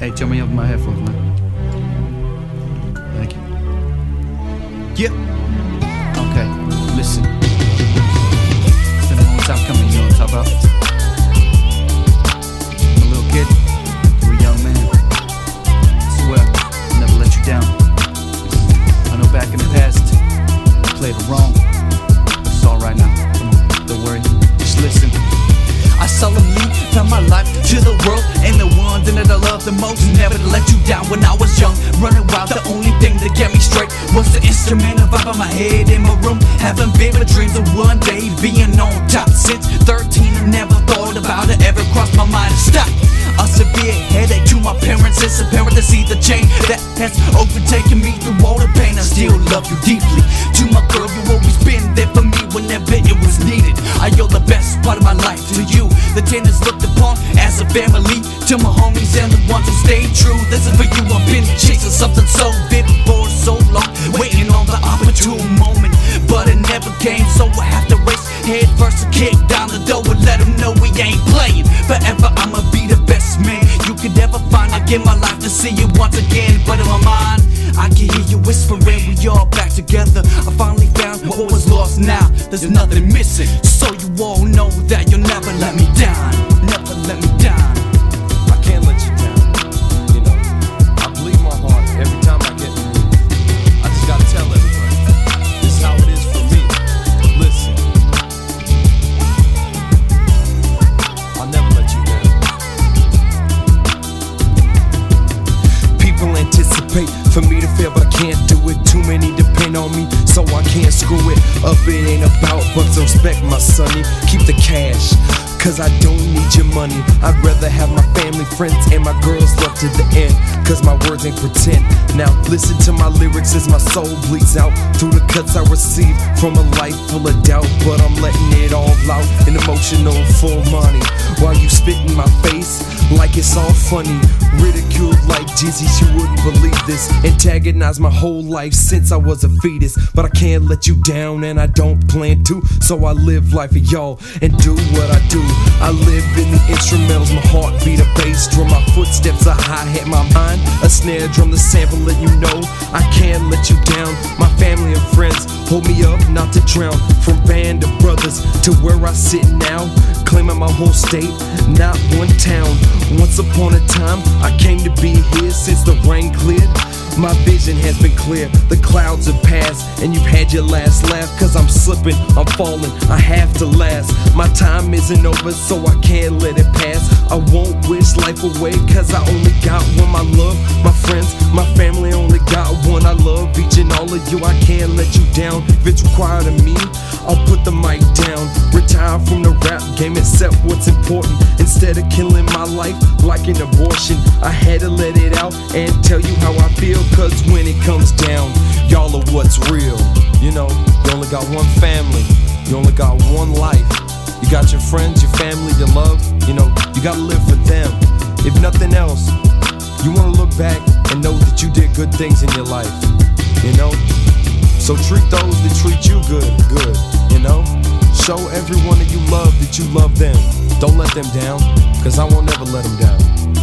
Hey, turn me up my headphones, man. Thank you. Yeah. Okay, listen. It's been a long time coming, you know what I'm talking about? I'm a little kid, you're a young man. I swear, I'll never let you down. I know back in the past, I played it wrong. It's alright now. Come on, don't worry, just listen. I solemnly found my life to the world and the ones that I love the most. Never to let you down when I was young, running wild. The only thing that kept me straight was the instrument of vibe in my head in my room, having vivid dreams of one day being on top. Since 13, I never thought about it, ever crossed my mind to stop. A severe headache to my parents, it's apparent to see the change that has overtaken me through all the pain. I still love you deeply. To my girl, you always been there for me whenever it was needed. I owe the best part of my life to you. The tenants looked upon as a family. To my homies and the ones who stayed true, this is for you. I've been chasing something so vivid for so long, waiting on the opportune moment, but it never came. So I have to race head first to kick down the door and let them know we ain't playing. Forever I'ma be the best man you could ever find. I give my life to see you once again, but in my mind I can hear you whispering, we all back together. I finally found what was lost, now there's nothing missing. So you all know that you'll never let me down. Never let me down. I can't let you down. You know, I bleed my heart every time I get through. I just gotta tell everybody, this is how it is for me. Listen, I'll never let you down. People anticipate for me to fail, but I can't do it. Too many depend on me, so I can't screw it up. It ain't about bucks, respect my sonny. Keep the cash, cause I don't need your money. I'd rather have my family, friends, and my girls love to the end, cause my words ain't pretend. Now listen to my lyrics as my soul bleeds out through the cuts I receive from a life full of doubt. But I'm letting it all out in emotional full money, while you spit in my face like it's all funny. Ridiculed like Jesus, you wouldn't believe this. Antagonized my whole life since I was a fetus, but I can't let you down and I don't plan to. So I live life for y'all and do what I do. I live in the instrumentals, my heartbeat a bass drum, my footsteps a hi-hat, my mind a snare drum, the sample let you know I can't let you down. My family and friends hold me up not to drown. From band of brothers to where I sit now, claiming my whole state, not one town. Once upon a time I came to be here. Since the rain cleared, my vision has been clear. The clouds have passed and you've had your last laugh. Cause I'm slipping, I'm falling, I have to last. My time isn't over, so I can't let it pass. I won't wish life away, cause I only got one. My love, my friends, my family only got one. I love each and all of you, I can't let you down. If it's required of me, I'll put the mic down. Retire from the rap game, accept what's important. Instead of killing my life like an abortion, I had to let it out and tell you how I feel. Cause when it comes down, y'all are what's real. You know, you only got one family, you only got one life. You got your friends, your family, your love. You know, you gotta live for them. If nothing else, you wanna look back and know that you did good things in your life. You know, so treat those that treat you good. You know, show everyone that you love them. Don't let them down, cause I won't never let them down.